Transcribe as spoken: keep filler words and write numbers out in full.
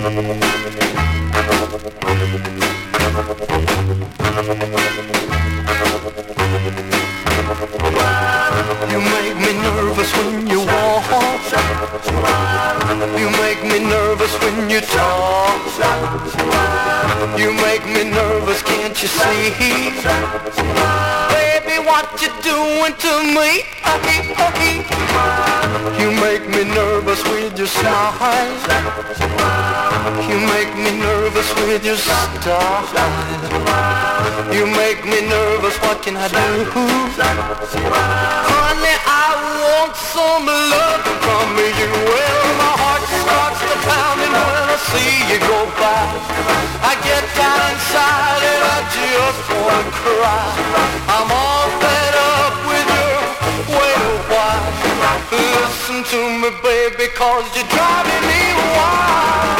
You make me nervous when you walk. You make me nervous when you talk. You make me nervous, can't you see? Baby, what you doing to me? You make me nervous with your smile. You make me nervous with your style. You make me nervous, what can I do? Honey, I want some love from you. Well, my heart starts to pounding when I see you go by. I get down inside and I just wanna cry. I'm all fed up with your way of why. Listen to me, baby, cause you're driving me wild.